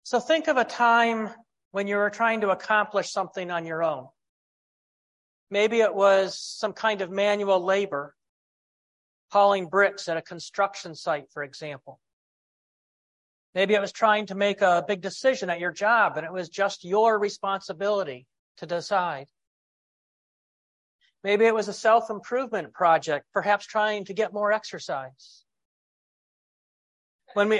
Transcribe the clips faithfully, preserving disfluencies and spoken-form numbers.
So think of a time when you were trying to accomplish something on your own. Maybe it was some kind of manual labor, hauling bricks at a construction site, for example. Maybe it was trying to make a big decision at your job, and it was just your responsibility to decide. Maybe it was a self-improvement project, perhaps trying to get more exercise. When we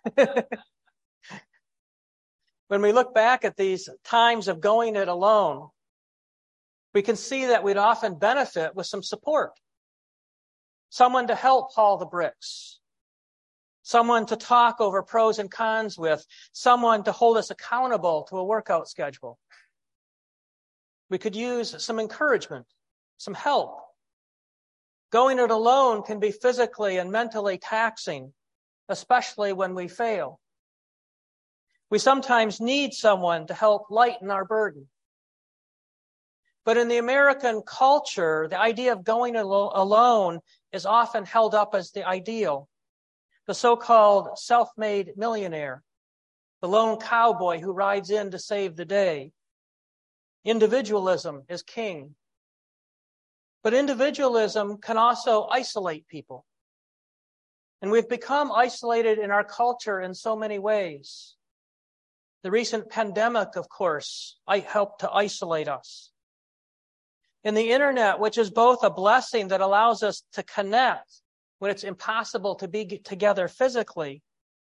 when we look back at these times of going it alone, we can see that we'd often benefit with some support. Someone to help haul the bricks. Someone to talk over pros and cons with. Someone to hold us accountable to a workout schedule. We could use some encouragement, some help. Going it alone can be physically and mentally taxing, especially when we fail. We sometimes need someone to help lighten our burden. But in the American culture, the idea of going al- alone is often held up as the ideal. The so-called self-made millionaire, the lone cowboy who rides in to save the day. Individualism is king. But individualism can also isolate people. And we've become isolated in our culture in so many ways. The recent pandemic, of course, helped to isolate us. And the internet, which is both a blessing that allows us to connect when it's impossible to be together physically,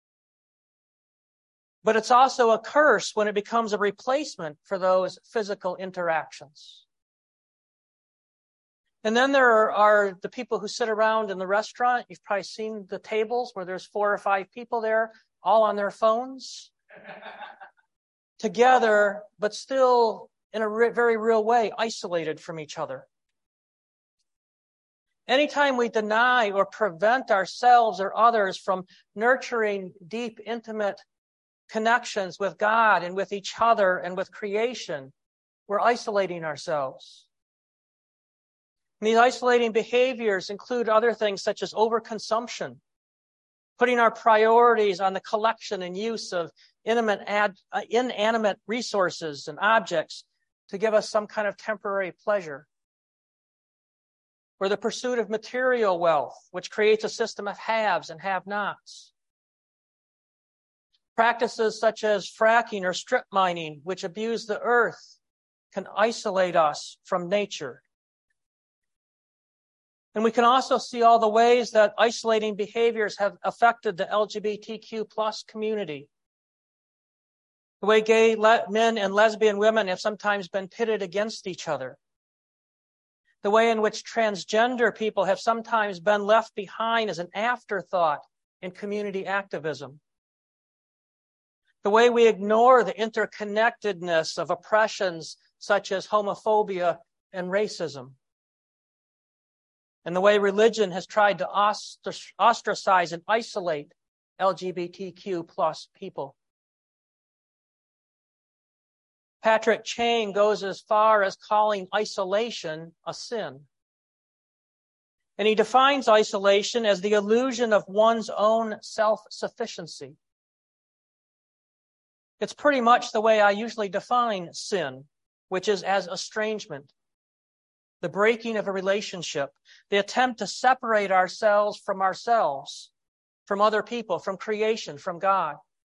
but it's also a curse when it becomes a replacement for those physical interactions. And then there are, are the people who sit around in the restaurant. You've probably seen the tables where there's four or five people there, all on their phones, together, but still in a re- very real way, isolated from each other. Anytime we deny or prevent ourselves or others from nurturing deep, intimate connections with God and with each other and with creation, we're isolating ourselves. And these isolating behaviors include other things such as overconsumption, putting our priorities on the collection and use of inanimate, ad, uh, inanimate resources and objects to give us some kind of temporary pleasure. Or the pursuit of material wealth, which creates a system of haves and have-nots. Practices such as fracking or strip mining, which abuse the earth, can isolate us from nature. And we can also see all the ways that isolating behaviors have affected the L G B T Q plus community. The way gay le- men and lesbian women have sometimes been pitted against each other. The way in which transgender people have sometimes been left behind as an afterthought in community activism. The way we ignore the interconnectedness of oppressions such as homophobia and racism. And the way religion has tried to ostracize and isolate L G B T Q plus people. Patrick Chang goes as far as calling isolation a sin. And he defines isolation as the illusion of one's own self-sufficiency. It's pretty much the way I usually define sin, which is as estrangement, the breaking of a relationship, the attempt to separate ourselves from ourselves, from other people, from creation, from God.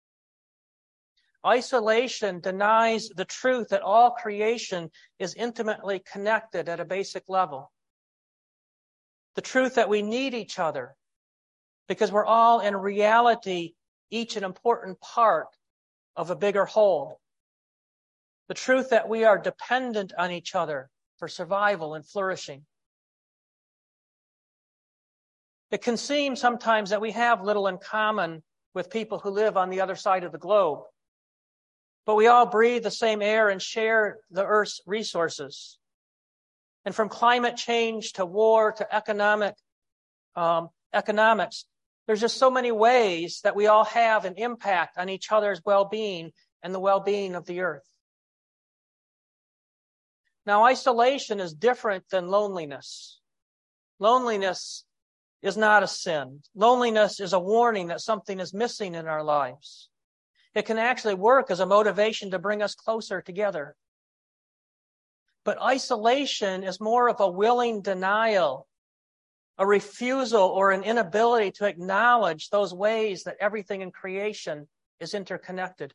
Isolation denies the truth that all creation is intimately connected at a basic level. The truth that we need each other because we're all in reality each an important part of a bigger whole. The truth that we are dependent on each other for survival and flourishing. It can seem sometimes that we have little in common with people who live on the other side of the globe. But we all breathe the same air and share the Earth's resources. And from climate change to war to economic um, economics, there's just so many ways that we all have an impact on each other's well-being and the well-being of the Earth. Now, isolation is different than loneliness. Loneliness is not a sin. Loneliness is a warning that something is missing in our lives. It can actually work as a motivation to bring us closer together. But isolation is more of a willing denial, a refusal or an inability to acknowledge those ways that everything in creation is interconnected.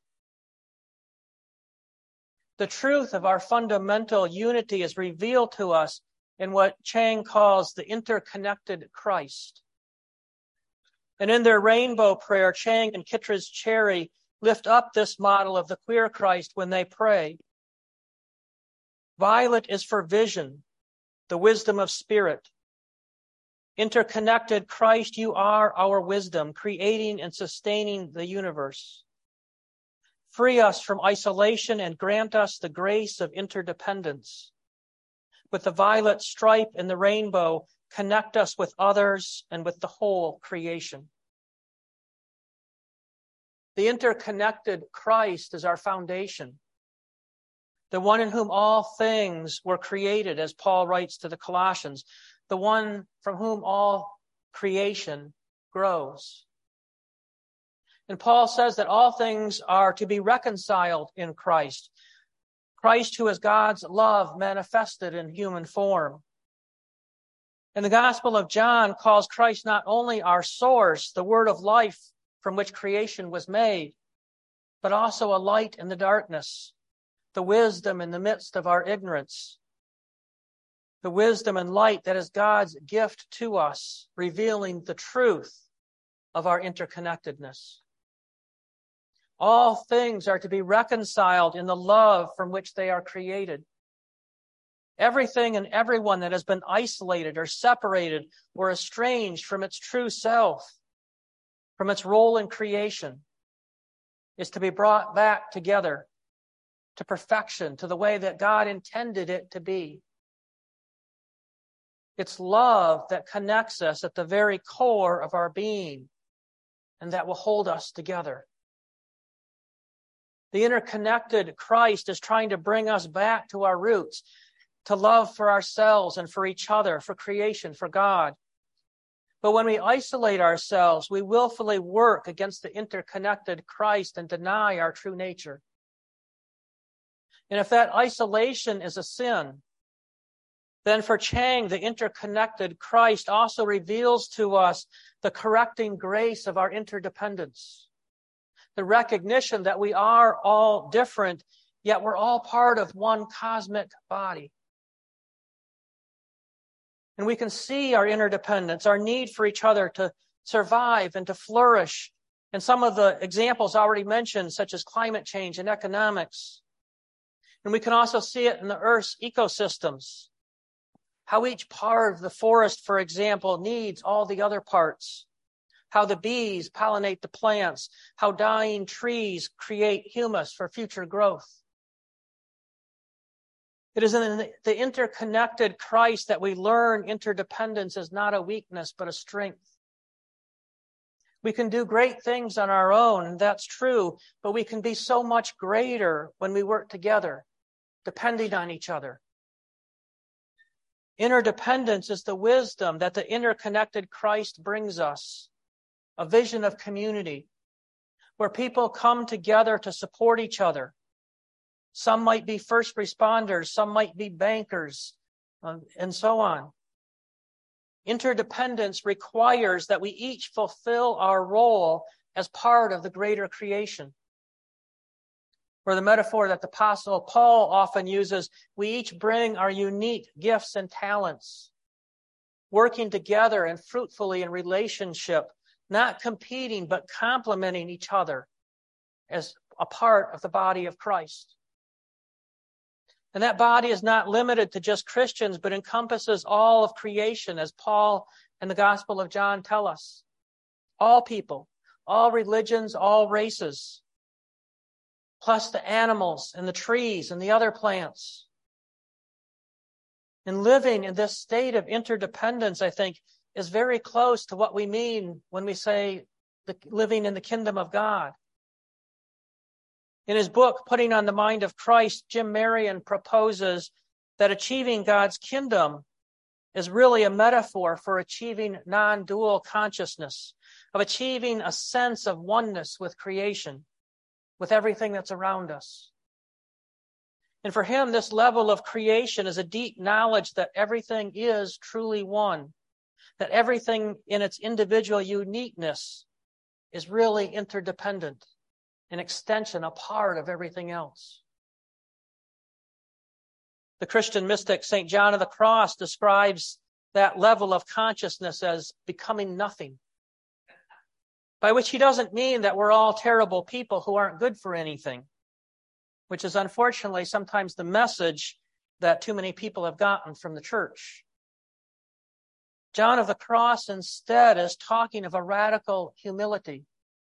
The truth of our fundamental unity is revealed to us in what Chang calls the interconnected Christ. And in their rainbow prayer, Chang and Kittredge Cherry lift up this model of the queer Christ when they pray. Violet is for vision, the wisdom of spirit. Interconnected Christ, you are our wisdom, creating and sustaining the universe. Free us from isolation and grant us the grace of interdependence. With the violet stripe and the rainbow, connect us with others and with the whole creation. The interconnected Christ is our foundation, the one in whom all things were created, as Paul writes to the Colossians, the one from whom all creation grows. And Paul says that all things are to be reconciled in Christ. Christ, who is God's love manifested in human form. And the Gospel of John calls Christ not only our source, the word of life from which creation was made, but also a light in the darkness, the wisdom in the midst of our ignorance, the wisdom and light that is God's gift to us, revealing the truth of our interconnectedness. All things are to be reconciled in the love from which they are created. Everything and everyone that has been isolated or separated or estranged from its true self, from its role in creation, is to be brought back together to perfection, to the way that God intended it to be. It's love that connects us at the very core of our being and that will hold us together. The interconnected Christ is trying to bring us back to our roots, to love for ourselves and for each other, for creation, for God. But when we isolate ourselves, we willfully work against the interconnected Christ and deny our true nature. And if that isolation is a sin, then for Chang, the interconnected Christ also reveals to us the correcting grace of our interdependence, the recognition that we are all different, yet we're all part of one cosmic body. And we can see our interdependence, our need for each other to survive and to flourish. And some of the examples already mentioned, such as climate change and economics. And we can also see it in the Earth's ecosystems, how each part of the forest, for example, needs all the other parts, how the bees pollinate the plants, how dying trees create humus for future growth. It is in the interconnected Christ that we learn interdependence is not a weakness, but a strength. We can do great things on our own, and that's true, but we can be so much greater when we work together, depending on each other. Interdependence is the wisdom that the interconnected Christ brings us, a vision of community where people come together to support each other. Some might be first responders, some might be bankers, uh, and so on. Interdependence requires that we each fulfill our role as part of the greater creation. Or the metaphor that the Apostle Paul often uses, we each bring our unique gifts and talents, working together and fruitfully in relationship, not competing, but complementing each other as a part of the body of Christ. And that body is not limited to just Christians, but encompasses all of creation, as Paul and the Gospel of John tell us. All people, all religions, all races, plus the animals and the trees and the other plants. And living in this state of interdependence, I think, is very close to what we mean when we say the, living in the kingdom of God. In his book, Putting on the Mind of Christ, Jim Marion proposes that achieving God's kingdom is really a metaphor for achieving non-dual consciousness, of achieving a sense of oneness with creation. with everything that's around us. And for him, this level of creation is a deep knowledge that everything is truly one, that everything in its individual uniqueness is really interdependent, an extension, a part of everything else. The Christian mystic Saint John of the Cross describes that level of consciousness as becoming nothing, by which he doesn't mean that we're all terrible people who aren't good for anything, which is unfortunately sometimes the message that too many people have gotten from the church. John of the Cross instead is talking of a radical humility.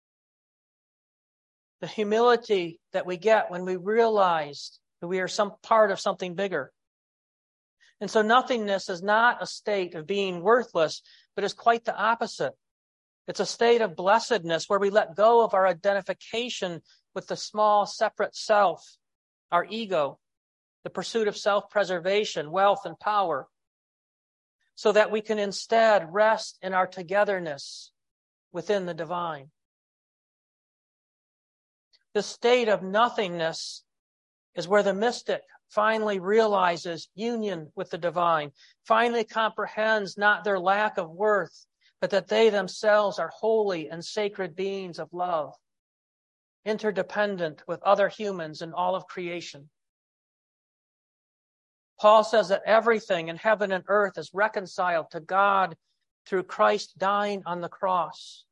The humility that we get when we realize that we are some part of something bigger. And so nothingness is not a state of being worthless, but is quite the opposite. It's a state of blessedness where we let go of our identification with the small, separate self, our ego, the pursuit of self-preservation, wealth, and power, so that we can instead rest in our togetherness within the divine. This state of nothingness is where the mystic finally realizes union with the divine, finally comprehends not their lack of worth, but that they themselves are holy and sacred beings of love, interdependent with other humans and all of creation. Paul says that everything in heaven and earth is reconciled to God through Christ dying on the cross.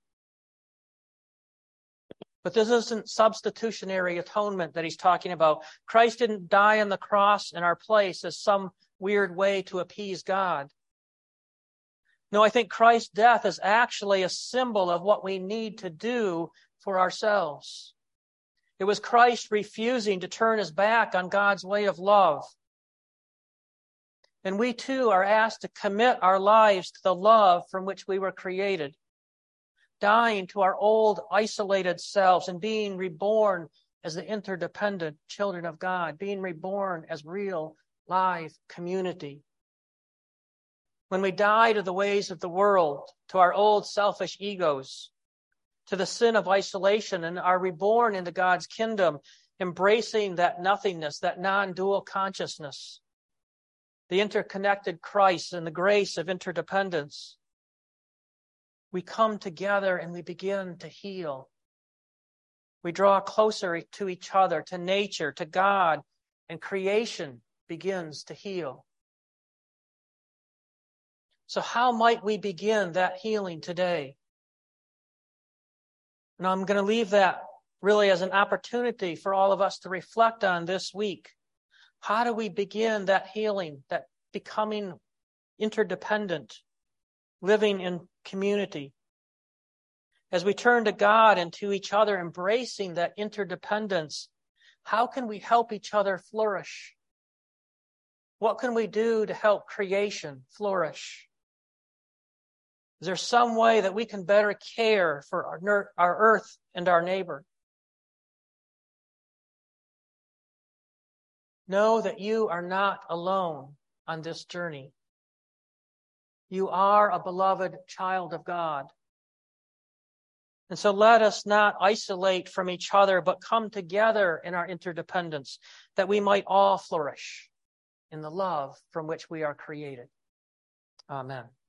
But this isn't substitutionary atonement that he's talking about. Christ didn't die on the cross in our place as some weird way to appease God. No, I think Christ's death is actually a symbol of what we need to do for ourselves. It was Christ refusing to turn his back on God's way of love. And we too are asked to commit our lives to the love from which we were created, dying to our old isolated selves and being reborn as the interdependent children of God, being reborn as real, live community. When we die to the ways of the world, to our old selfish egos, to the sin of isolation, and are reborn into God's kingdom, embracing that nothingness, that non-dual consciousness, the interconnected Christ and the grace of interdependence, we come together and we begin to heal. We draw closer to each other, to nature, to God, and creation begins to heal. So how might we begin that healing today? And I'm going to leave that really as an opportunity for all of us to reflect on this week. How do we begin that healing, that becoming interdependent, living in community? As we turn to God and to each other, embracing that interdependence, how can we help each other flourish? What can we do to help creation flourish? Is there some way that we can better care for our, our earth and our neighbor? Know that you are not alone on this journey. You are a beloved child of God. And so let us not isolate from each other, but come together in our interdependence, that we might all flourish in the love from which we are created. Amen.